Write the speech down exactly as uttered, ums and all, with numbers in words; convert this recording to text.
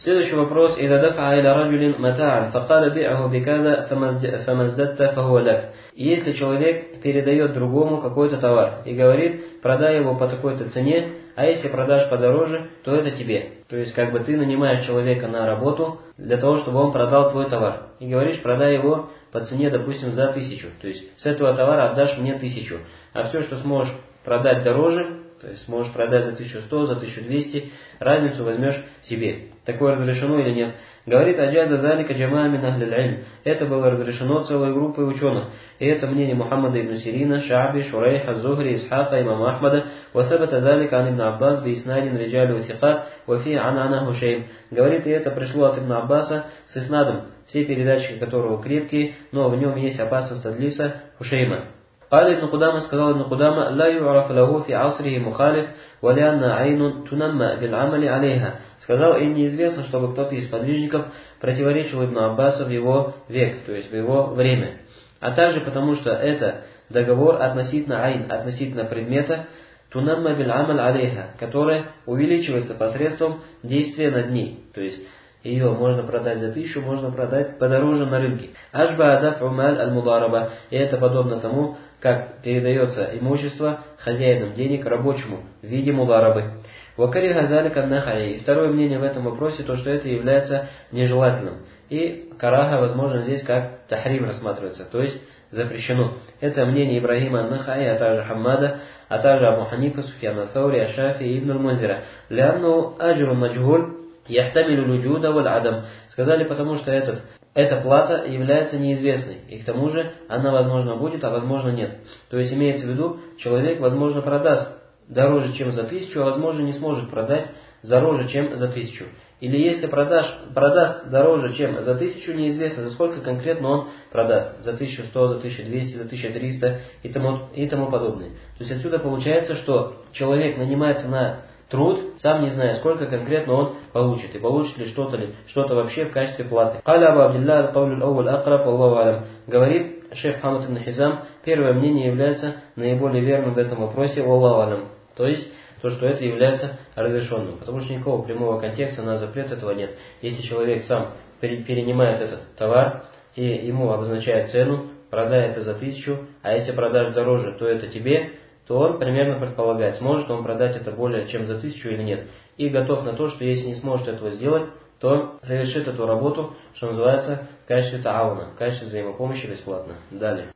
Следующий вопрос. إذا دفع إلى رجل متاعا فقال بيعه بكذا فما ازددت فهو لك. Если человек передает другому какой-то товар и говорит, продай его по такой-то цене, а если продашь подороже, то это тебе. То есть, как бы ты нанимаешь человека на работу для того, чтобы он продал твой товар. И говоришь, продай его по цене, допустим, за тысячу. То есть, с этого товара отдашь мне тысячу. А все, что сможешь продать дороже, то есть сможешь продать за тысячу сто, за тысячу двести, разницу возьмешь себе. Такое разрешено или нет? Говорит Аджаза залика джамаа мин ахлил илм. Это было разрешено целой группой ученых. И это мнение Мухаммада ибн Сирина, Шааби, Шурайха, Зухри, Исхака, имама Ахмада. Васабата залика ан ибн Аббас би иснадин риджали васикат, вафи анана Хушейм. Говорит, и это пришло от ибн Аббаса с иснадом, все передатчики которого крепкие, но в нем есть опасность от Лиса Хушейма. قال ابن قدامة, сказал ابن قدامة, لا يعرف له في عصره مخالف ولأن عين تنمى بالعمل عليها. Сказал, и неизвестно, чтобы кто-то из подвижников противоречил ибн Аббасу в его век, то есть в его время. А также потому, что это договор относительно айн, относительно предмета, тунамма биль амаль алейха, который увеличивается посредством действия над ней. То есть ее можно продать за тысячу, можно продать подороже на рынке. Ашба адаф умаль аль-мудараба. И это подобно тому, как передается имущество хозяином денег рабочему в виде мударабы. Вакари газали каннахай. Второе мнение в этом вопросе, то, что это является нежелательным. И караха, возможно, здесь как тахрим рассматривается, то есть запрещено. Это мнение Ибрагима ан-Нахаи, а также Хаммада, а также Абу Ханифа, Суфьяна Саури, Ашафи и Ибн аль-Мунзира. Лянну аджру маджгуль яхтамилю луджуда валь адам. Сказали, потому что этот, эта плата является неизвестной. И к тому же она, возможно, будет, а возможно, нет. То есть имеется в виду, человек, возможно, продаст дороже, чем за тысячу, а возможно, не сможет продать дороже, чем за тысячу. Или если продашь, продаст дороже, чем за тысячу, неизвестно, за сколько конкретно он продаст. За тысячу сто, за тысячу двести, за тысячу триста и тому, и тому подобное. То есть отсюда получается, что человек нанимается на труд, сам не зная, сколько конкретно он получит, и получит ли что-то ли, что-то вообще в качестве платы. Говорит шейх Хамад ибн Хизам, первое мнение является наиболее верным в этом вопросе, валлаху алям. То есть, то, что это является разрешенным. Потому что никакого прямого контекста на запрет этого нет. Если человек сам перенимает этот товар, и ему обозначает цену, продай это за тысячу, а если продашь дороже, то это тебе, то он примерно предполагает, сможет он продать это более чем за тысячу или нет. И готов на то, что если не сможет этого сделать, то совершит эту работу, что называется, в качестве таауна, в качестве взаимопомощи бесплатно. Далее.